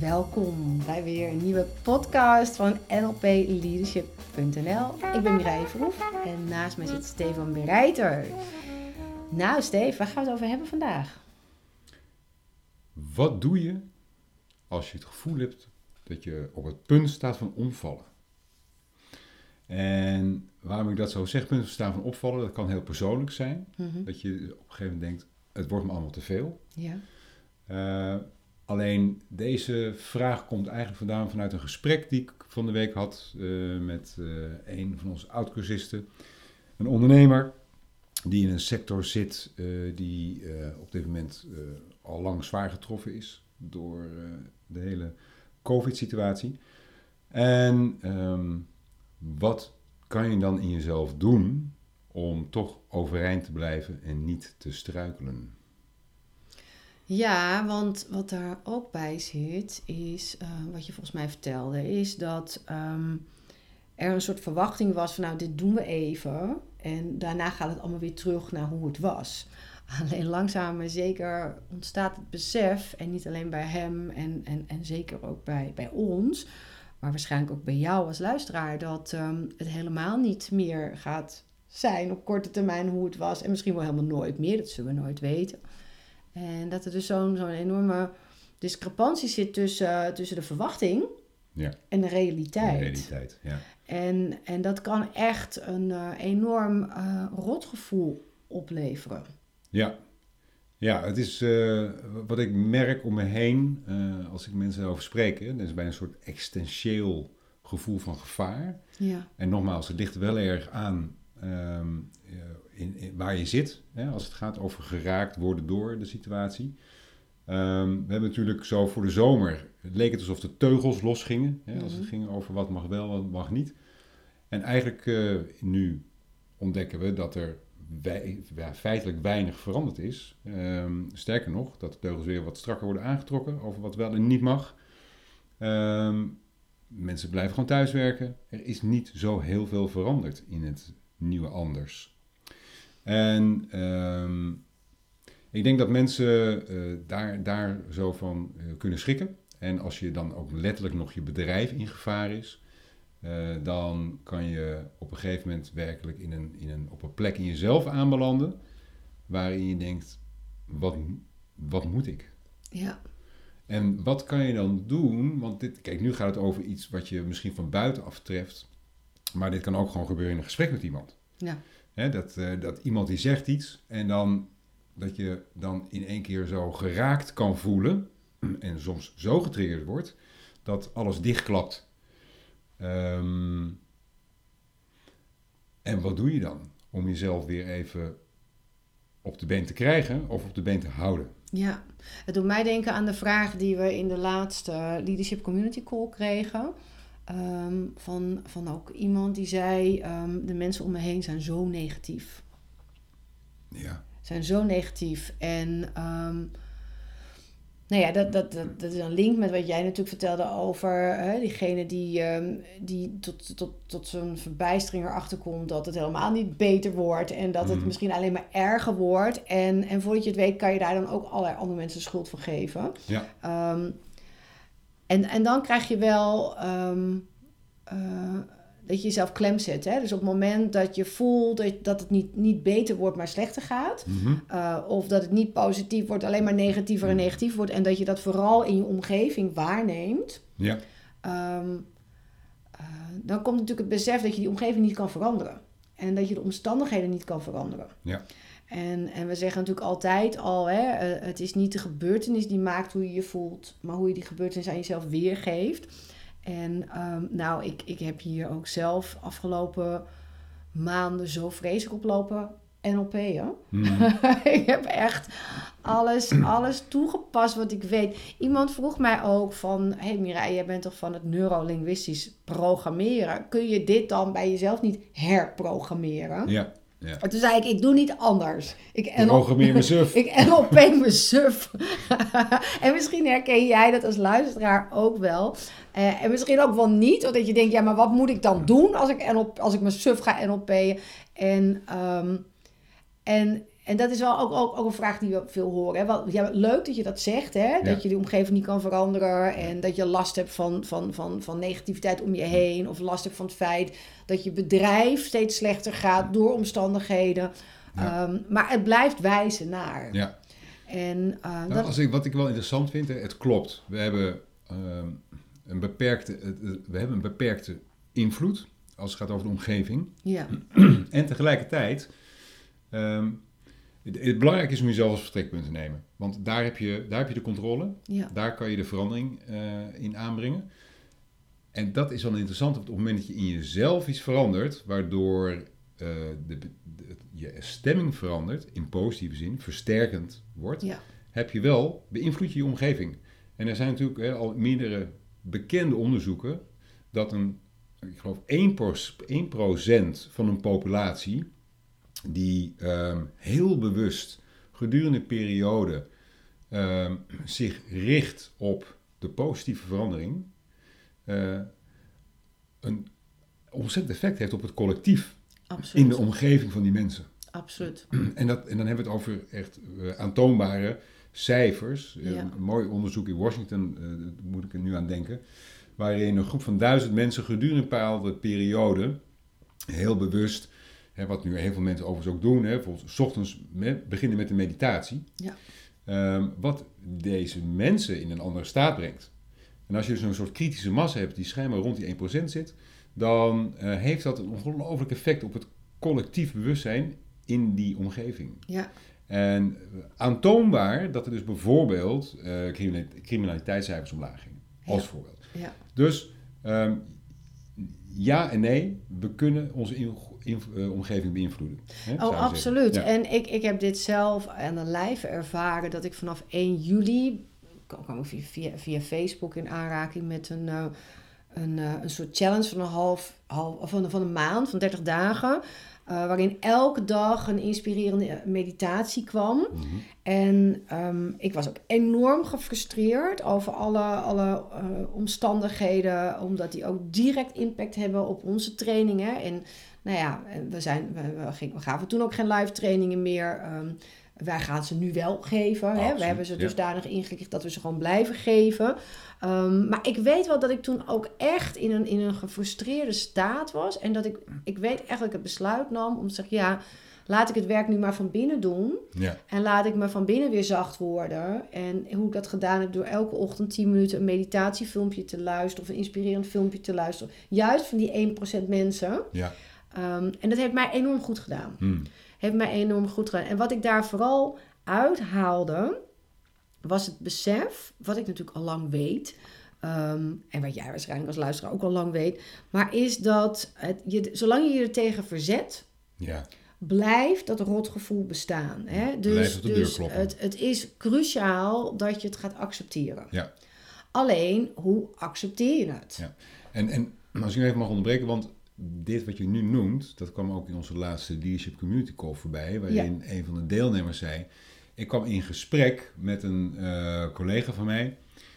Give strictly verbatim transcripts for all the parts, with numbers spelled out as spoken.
Welkom bij weer een nieuwe podcast van N L P Leadership punt N L. Ik ben Mireille Verhoef en naast mij zit Stefan Bereiter. Nou Stef, waar gaan we het over hebben vandaag? Wat doe je als je het gevoel hebt dat je op het punt staat van omvallen? En waarom ik dat zo zeg, punt staan van opvallen, dat kan heel persoonlijk zijn. Mm-hmm. Dat je op een gegeven moment denkt, het wordt me allemaal te veel. Ja. Uh, alleen deze vraag komt eigenlijk vandaan vanuit een gesprek die ik van de week had uh, met uh, een van onze oud-cursisten. Een ondernemer die in een sector zit uh, die uh, op dit moment uh, al lang zwaar getroffen is door uh, de hele COVID-situatie. En um, wat kan je dan in jezelf doen om toch overeind te blijven en niet te struikelen? Ja, want wat daar ook bij zit, is, uh, wat je volgens mij vertelde, is dat um, er een soort verwachting was van nou, dit doen we even. En daarna gaat het allemaal weer terug naar hoe het was. Alleen langzaam maar zeker ontstaat het besef, en niet alleen bij hem en, en, en zeker ook bij, bij ons, maar waarschijnlijk ook bij jou als luisteraar, dat um, het helemaal niet meer gaat zijn op korte termijn hoe het was. En misschien wel helemaal nooit meer, dat zullen we nooit weten. En dat er dus zo'n, zo'n enorme discrepantie zit tussen, tussen de verwachting ja. en de realiteit. De realiteit, ja. En, en dat kan echt een uh, enorm uh, rotgevoel opleveren. Ja, ja het is uh, wat ik merk om me heen uh, als ik mensen over spreek. Hè, dat is bijna een soort existentieel gevoel van gevaar. Ja. En nogmaals, het ligt wel erg aan um, in, in, waar je zit. Hè, als het gaat over geraakt worden door de situatie. Um, we hebben natuurlijk zo voor de zomer, het leek het alsof de teugels losgingen. Hè, mm-hmm. Als het ging over wat mag wel, wat mag niet. En eigenlijk uh, nu ontdekken we dat er wij, ja, feitelijk weinig veranderd is. Um, sterker nog, dat de teugels weer wat strakker worden aangetrokken over wat wel en niet mag. Um, mensen blijven gewoon thuiswerken. Er is niet zo heel veel veranderd in het nieuwe anders. En um, ik denk dat mensen uh, daar, daar zo van uh, kunnen schrikken. En als je dan ook letterlijk nog je bedrijf in gevaar is, uh, dan kan je op een gegeven moment werkelijk in een, in een, op een plek in jezelf aanbelanden, waarin je denkt, wat, wat moet ik? Ja. En wat kan je dan doen? Want dit, kijk, nu gaat het over iets wat je misschien van buitenaf treft, maar dit kan ook gewoon gebeuren in een gesprek met iemand. Ja. He, dat, uh, dat iemand die zegt iets en dan dat je dan in één keer zo geraakt kan voelen en soms zo getriggerd wordt dat alles dichtklapt. Um, en wat doe je dan om jezelf weer even op de been te krijgen of op de been te houden? Ja, het doet mij denken aan de vraag die we in de laatste Leadership Community Call kregen. Um, van, van ook iemand die zei, um, de mensen om me heen zijn zo negatief. Ja. Zijn zo negatief. En um, nou ja, dat, dat, dat, dat is een link met wat jij natuurlijk vertelde over hè, diegene die, um, die tot, tot, tot zo'n verbijstering erachter komt dat het helemaal niet beter wordt en dat het mm. misschien alleen maar erger wordt. En, en voordat je het weet kan je daar dan ook allerlei andere mensen de schuld van geven. Ja. Um, en, en dan krijg je wel um, uh, dat je jezelf klem zet. Hè? Dus op het moment dat je voelt dat, dat het niet, niet beter wordt, maar slechter gaat. Mm-hmm. Uh, of dat het niet positief wordt, alleen maar negatiever en negatiever wordt. En dat je dat vooral in je omgeving waarneemt. Ja. Um, uh, dan komt natuurlijk het besef dat je die omgeving niet kan veranderen. En dat je de omstandigheden niet kan veranderen. Ja. En, en we zeggen natuurlijk altijd al, hè, uh, het is niet de gebeurtenis die maakt hoe je je voelt, maar hoe je die gebeurtenis aan jezelf weergeeft. En um, nou, ik, ik heb hier ook zelf afgelopen maanden zo vreselijk oplopen N L P'en. Mm. Ik heb echt alles, alles toegepast wat ik weet. Iemand vroeg mij ook van, hé hey Mireille, jij bent toch van het neurolinguistisch programmeren. Kun je dit dan bij jezelf niet herprogrammeren? Ja. Ja. Toen zei ik, ik doe niet anders. Ik programmeer me suf. Ik N L P me suf. En misschien herken jij dat als luisteraar ook wel. Uh, en misschien ook wel niet. Omdat je denkt, ja, maar wat moet ik dan doen als ik, N L P, als ik me suf ga N L P'en? En, um, en, en dat is wel ook, ook, ook een vraag die we veel horen. Hè? Wel, ja, leuk dat je dat zegt, hè? Ja. Dat je de omgeving niet kan veranderen en dat je last hebt van, van, van, van negativiteit om je heen, of last hebt van het feit dat je bedrijf steeds slechter gaat door omstandigheden. Ja. Um, maar het blijft wijzen naar. Ja. En, uh, Nou, dat... als ik, wat ik wel interessant vind, hè, het klopt. We hebben, um, een beperkte, uh, we hebben een beperkte invloed als het gaat over de omgeving. Ja. En tegelijkertijd, um, het, het belangrijk is om jezelf als vertrekpunt te nemen. Want daar heb je, daar heb je de controle. Ja. Daar kan je de verandering uh, in aanbrengen. En dat is wel interessant op het moment dat je in jezelf iets verandert, waardoor uh, de, de, je stemming verandert, in positieve zin, versterkend wordt, Ja. heb je wel, beïnvloed je je omgeving. En er zijn natuurlijk hè, al meerdere bekende onderzoeken dat een, ik geloof één procent van een populatie die um, heel bewust gedurende een periode um, zich richt op de positieve verandering, uh, een ontzettend effect heeft op het collectief. Absoluut. In de omgeving van die mensen. Absoluut. En, dat, en dan hebben we het over echt uh, aantoonbare cijfers. Ja. Uh, een mooi onderzoek in Washington, uh, daar moet ik er nu aan denken, waarin een groep van duizend mensen gedurende een bepaalde periode heel bewust, hè, wat nu heel veel mensen overigens ook doen, hè, bijvoorbeeld 's ochtends me, beginnen met de meditatie, Ja. um, wat deze mensen in een andere staat brengt. En als je dus een soort kritische massa hebt die schijnbaar rond die één procent zit, dan uh, heeft dat een ongelooflijk effect op het collectief bewustzijn in die omgeving. Ja. En aantoonbaar dat er dus bijvoorbeeld uh, criminaliteitscijfers omlaag gingen. Als Ja. voorbeeld. Ja. Dus um, ja en nee, we kunnen onze in, in, uh, omgeving beïnvloeden. Hè, Oh, absoluut. Ja. En ik, ik heb dit zelf aan de lijve ervaren dat ik vanaf één juli, kwam ik via, via, via Facebook in aanraking met een, uh, een, uh, een soort challenge van een half, half van, van een maand, van dertig dagen. Uh, waarin elke dag een inspirerende meditatie kwam. Mm-hmm. En um, ik was ook enorm gefrustreerd over alle, alle uh, omstandigheden, omdat die ook direct impact hebben op onze trainingen. En nou ja, we, zijn, we, we, gingen, we gaven toen ook geen live trainingen meer. Um, wij gaan ze nu wel geven. Oh, hè? We hebben ze dusdanig ingericht dat we ze gewoon blijven geven. Um, maar ik weet wel dat ik toen ook echt in een, in een gefrustreerde staat was. En dat ik, ik weet echt dat ik het besluit nam om te zeggen, ja, laat ik het werk nu maar van binnen doen. Ja. En laat ik me van binnen weer zacht worden. En hoe ik dat gedaan heb door elke ochtend tien minuten een meditatiefilmpje te luisteren. Of een inspirerend filmpje te luisteren. Juist van die één procent mensen. Ja. Um, en dat heeft mij enorm goed gedaan. Hmm. Heeft mij enorm goed gedaan. En wat ik daar vooral uithaalde, was het besef, wat ik natuurlijk al lang weet, um, en wat jij waarschijnlijk als luisteraar ook al lang weet, maar is dat het, je, zolang je je er tegen verzet, Ja. blijft dat rotgevoel bestaan. Hè? Dus, Blijft op de deur dus kloppen. het, het is cruciaal dat je het gaat accepteren. Ja. Alleen, hoe accepteer je het? Ja. En, en als ik nu even mag onderbreken, want dit wat je nu noemt, dat kwam ook in onze laatste Leadership Community Call voorbij, waarin ja. een van de deelnemers zei, ik kwam in gesprek met een uh, collega van mij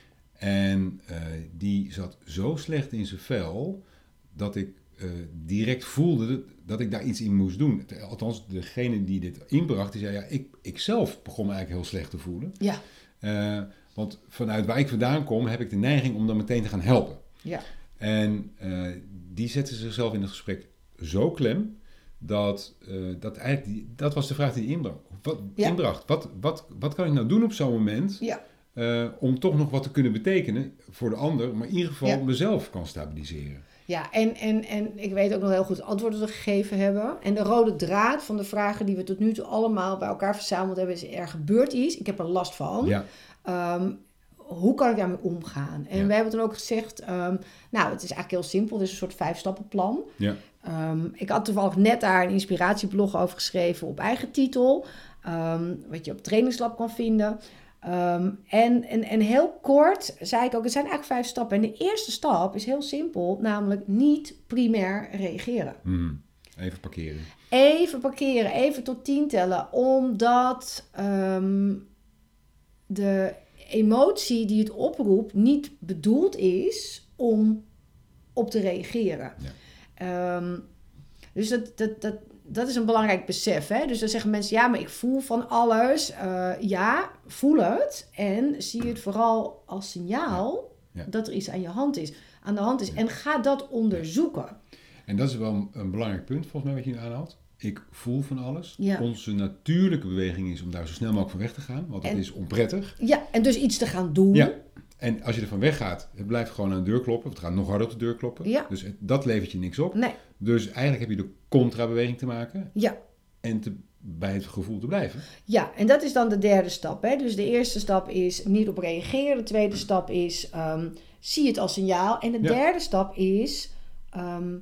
en uh, die zat zo slecht in zijn vel dat ik uh, direct voelde dat ik daar iets in moest doen. Althans, degene die dit inbracht, die zei, ja, ik, ik zelf begon me eigenlijk heel slecht te voelen. Ja. Uh, want vanuit waar ik vandaan kom, heb ik de neiging om dan meteen te gaan helpen. Ja. En uh, die zette zichzelf in het gesprek zo klem, dat, uh, dat eigenlijk, die, dat was de vraag die hij inbracht. Wat, ja. inbracht. Wat, wat, wat kan ik nou doen op zo'n moment, ja. uh, om toch nog wat te kunnen betekenen voor de ander, maar in ieder geval ja. mezelf kan stabiliseren. Ja, en, en, en ik weet ook nog heel goed het antwoord dat we gegeven hebben. En de rode draad van de vragen die we tot nu toe allemaal bij elkaar verzameld hebben, is er gebeurt iets, ik heb er last van. Ja. Um, hoe kan ik daarmee omgaan? En ja. we hebben toen ook gezegd, um, nou, het is eigenlijk heel simpel. Het is een soort vijfstappenplan. Ja. Um, ik had toevallig net daar een inspiratieblog over geschreven op eigen titel. Um, wat je op Trainingslab kan vinden. Um, en, en, en heel kort zei ik ook, het zijn eigenlijk vijf stappen. En de eerste stap is heel simpel, namelijk niet primair reageren. Hmm. Even parkeren. Even parkeren, even tot tien tellen. Omdat um, de emotie die het oproept niet bedoeld is om op te reageren. Ja. Um, dus dat, dat, dat, dat is een belangrijk besef. Hè? Dus dan zeggen mensen, ja, maar ik voel van alles. Uh, ja, voel het. En zie het vooral als signaal ja. Ja. dat er iets aan je hand is, aan de hand is. Ja. En ga dat onderzoeken. En dat is wel een, een belangrijk punt, volgens mij, wat je nu aanhaalt. Ik voel van alles. Ja. Onze natuurlijke beweging is om daar zo snel mogelijk van weg te gaan. Want dat en, is onprettig. Ja, en dus iets te gaan doen. Ja. En als je er van weg gaat, het blijft gewoon aan de deur kloppen. Het gaat nog harder op de deur kloppen. Ja. Dus het, dat levert je niks op. Nee. Dus eigenlijk heb je de contrabeweging te maken. Ja. En te, bij het gevoel te blijven. Ja, en dat is dan de derde stap. Hè? Dus de eerste stap is niet op reageren. De tweede stap is um, zie het als signaal. En de ja. derde stap is um,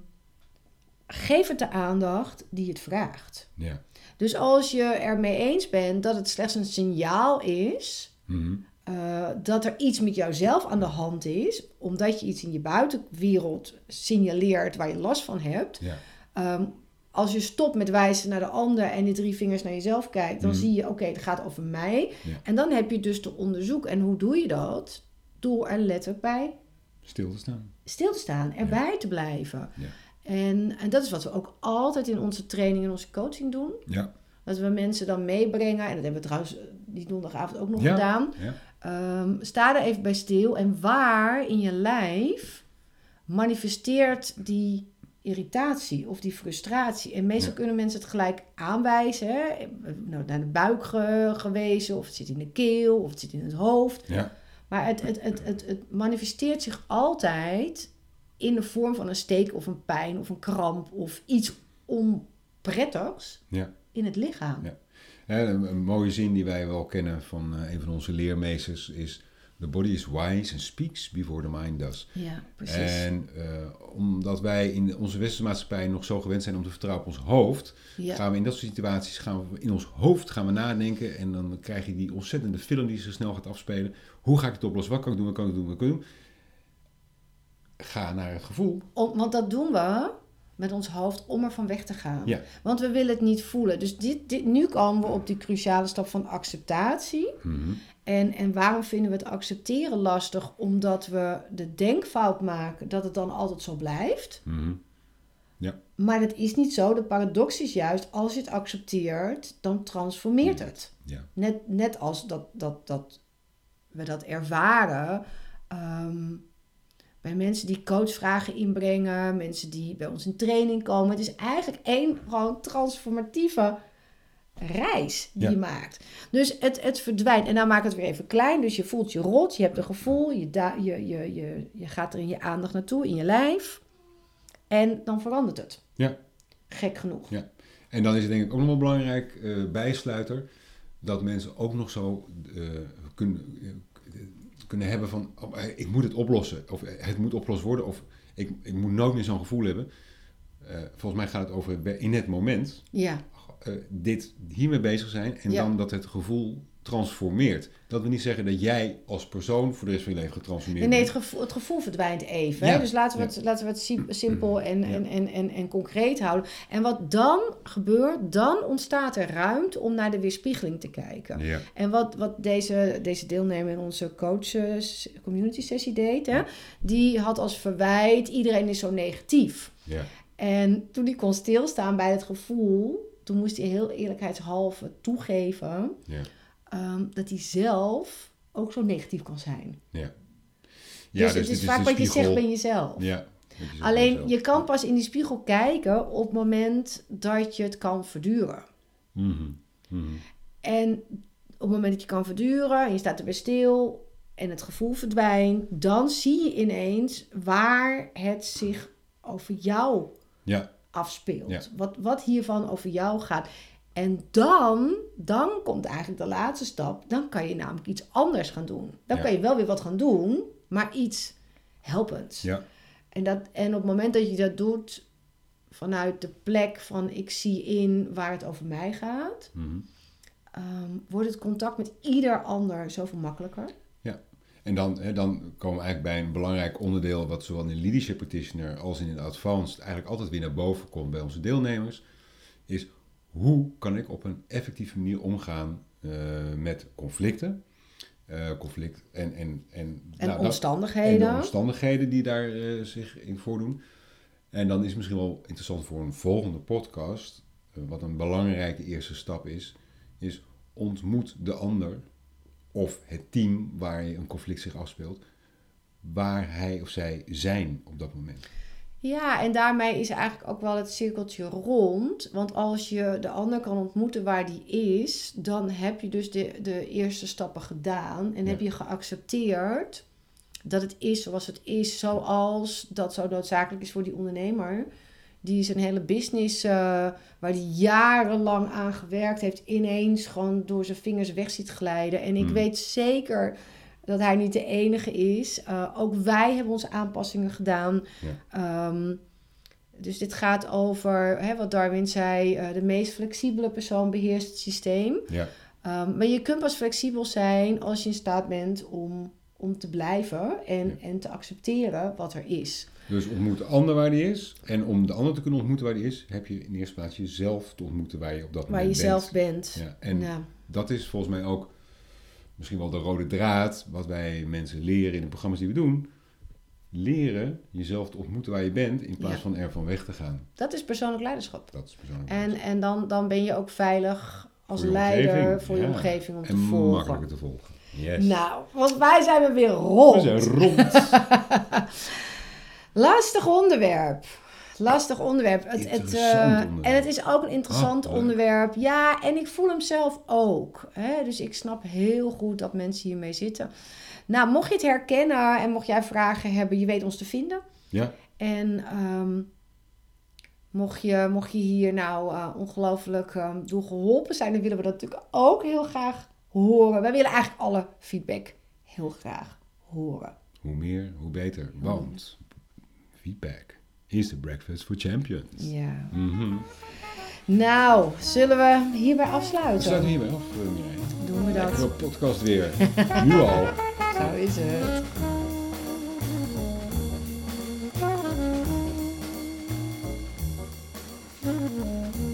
geef het de aandacht die het vraagt. Ja. Dus als je ermee eens bent dat het slechts een signaal is... Mm-hmm. Uh, dat er iets met jouzelf aan de hand is, omdat je iets in je buitenwereld signaleert waar je last van hebt. Ja. Um, als je stopt met wijzen naar de ander en die drie vingers naar jezelf kijkt, dan mm. zie je, oké, okay, het gaat over mij. Ja. En dan heb je dus te onderzoeken. En hoe doe je dat? Door er letterlijk bij stil te staan. Stil te staan, erbij ja. te blijven. Ja. En, en dat is wat we ook altijd in onze training en onze coaching doen. Ja. Dat we mensen dan meebrengen, en dat hebben we trouwens die donderdagavond ook nog ja. gedaan. Ja. Um, sta er even bij stil en waar in je lijf manifesteert die irritatie of die frustratie. En meestal ja. kunnen mensen het gelijk aanwijzen. Hè? Nou, naar de buik ge- gewezen, of het zit in de keel, of het zit in het hoofd. Ja. Maar het, het, het, het, het manifesteert zich altijd in de vorm van een steek of een pijn of een kramp of iets onprettigs ja. in het lichaam. Ja. Ja, een, een mooie zin die wij wel kennen van uh, een van onze leermeesters is: the body is wise and speaks before the mind does. Ja, precies. En uh, omdat wij in onze westerse maatschappij nog zo gewend zijn om te vertrouwen op ons hoofd, ja. gaan we in dat soort situaties, gaan we in ons hoofd gaan we nadenken en dan krijg je die ontzettende film die zich snel gaat afspelen. Hoe ga ik het oplossen? Wat kan ik doen? Wat kan ik doen? Wat kan ik doen? Ga naar het gevoel. Om, want dat doen we met ons hoofd om er van weg te gaan. Ja. Want we willen het niet voelen. Dus dit, dit, nu komen we op die cruciale stap van acceptatie. Mm-hmm. En, en waarom vinden we het accepteren lastig? Omdat we de denkfout maken dat het dan altijd zo blijft. Mm-hmm. Ja. Maar dat is niet zo. De paradox is juist, als je het accepteert, dan transformeert het. Ja. Net, net als dat, dat, dat we dat ervaren... Um, bij mensen die coachvragen inbrengen, mensen die bij ons in training komen. Het is eigenlijk één gewoon transformatieve reis die ja. je maakt. Dus het, het verdwijnt. En dan maak ik het weer even klein. Dus je voelt je rot, je hebt een gevoel, je, da- je, je, je, je gaat er in je aandacht naartoe, in je lijf. En dan verandert het. Ja. Gek genoeg. Ja. En dan is het denk ik ook nog wel belangrijk, uh, bijsluiter, dat mensen ook nog zo uh, kunnen... Uh, kunnen hebben van, oh, ik moet het oplossen. Of het moet opgelost worden. Of ik, ik moet nooit meer zo'n gevoel hebben. Uh, volgens mij gaat het over in het moment. Ja. Uh, dit hiermee bezig zijn. En ja. dan dat het gevoel transformeert. Dat wil niet zeggen dat jij als persoon voor de rest van je leven getransformeerd nee, nee, bent. het gevoel, het gevoel verdwijnt even. Ja. Hè? Dus laten we, ja. het, laten we het simpel en, ja. en, en, en, en concreet houden. En wat dan gebeurt, dan ontstaat er ruimte om naar de weerspiegeling te kijken. Ja. En wat, wat deze, deze deelnemer in onze coach community sessie deed, hè? Die had als verwijt, iedereen is zo negatief. Ja. En toen hij kon stilstaan bij het gevoel, toen moest hij heel eerlijkheidshalve toegeven... Ja. Um, dat hij zelf ook zo negatief kan zijn. Ja. Ja, dus, dus het is, is vaak wat je zegt bij jezelf. Ja, alleen jezelf. Je kan pas in die spiegel kijken op het moment dat je het kan verduren. Mm-hmm. Mm-hmm. En op het moment dat je kan verduren en je staat er weer stil en het gevoel verdwijnt, dan zie je ineens waar het zich over jou ja. afspeelt. Ja. Wat, wat hiervan over jou gaat. En dan, dan komt eigenlijk de laatste stap. Dan kan je namelijk iets anders gaan doen. Dan ja. kan je wel weer wat gaan doen, maar iets helpends. Ja. En, dat, en op het moment dat je dat doet vanuit de plek van ik zie in waar het over mij gaat, mm-hmm. um, wordt het contact met ieder ander zoveel makkelijker. Ja, en dan, hè, dan komen we eigenlijk bij een belangrijk onderdeel wat zowel in de Leadership Practitioner als in de Advanced eigenlijk altijd weer naar boven komt bij onze deelnemers, is hoe kan ik op een effectieve manier omgaan uh, met conflicten? Uh, conflict en, en, en, en nou, omstandigheden. En de omstandigheden die daar uh, zich in voordoen. En dan is het misschien wel interessant voor een volgende podcast uh, wat een belangrijke eerste stap is, is ontmoet de ander of het team waar je een conflict zich afspeelt, waar hij of zij zijn op dat moment. Ja, en daarmee is eigenlijk ook wel het cirkeltje rond. Want als je de ander kan ontmoeten waar die is, dan heb je dus de, de eerste stappen gedaan. En Ja. heb je geaccepteerd dat het is zoals het is. Zoals dat zo noodzakelijk is voor die ondernemer. Die zijn hele business, uh, waar hij jarenlang aan gewerkt heeft, ineens gewoon door zijn vingers weg ziet glijden. En ik Hmm. weet zeker dat hij niet de enige is. Uh, ook wij hebben onze aanpassingen gedaan. Ja. Um, dus dit gaat over, hè, wat Darwin zei, uh, de meest flexibele persoon beheerst het systeem. Ja. Um, maar je kunt pas flexibel zijn als je in staat bent om, om te blijven en, Ja. en te accepteren wat er is. Dus ontmoet de ander waar die is. En om de ander te kunnen ontmoeten waar die is, heb je in eerste plaats jezelf te ontmoeten waar je op dat Waar je moment zelf bent. bent. Ja, en Ja. dat is volgens mij ook misschien wel de rode draad wat wij mensen leren in de programma's die we doen. Leren jezelf te ontmoeten waar je bent in plaats Ja. van ervan weg te gaan. Dat is persoonlijk leiderschap. Dat is persoonlijk. En, en dan, dan ben je ook veilig als Voor je leider omgeving, voor je ja. omgeving om en te volgen. makkelijker te volgen. Yes. Nou, want wij zijn we weer rond. We zijn rond. Lastig onderwerp. Lastig onderwerp. Het, het, Interessant uh, onderwerp. En het is ook een interessant Ah, leuk. onderwerp. Ja, en ik voel hem zelf ook. Hè? Dus ik snap heel goed dat mensen hiermee zitten. Nou, mocht je het herkennen en mocht jij vragen hebben, je weet ons te vinden. Ja. En um, mocht, je, mocht je hier nou uh, ongelooflijk um, door geholpen zijn, dan willen we dat natuurlijk ook heel graag horen. Wij willen eigenlijk alle feedback heel graag horen. Hoe meer, hoe beter. Want feedback is de breakfast for champions. Ja. Mm-hmm. Nou, zullen we hierbij We afsluiten? sluiten hierbij af, uh, Mireille. Doen we dat. Lekkere podcast weer. Nu al. Zo is het. Thank you.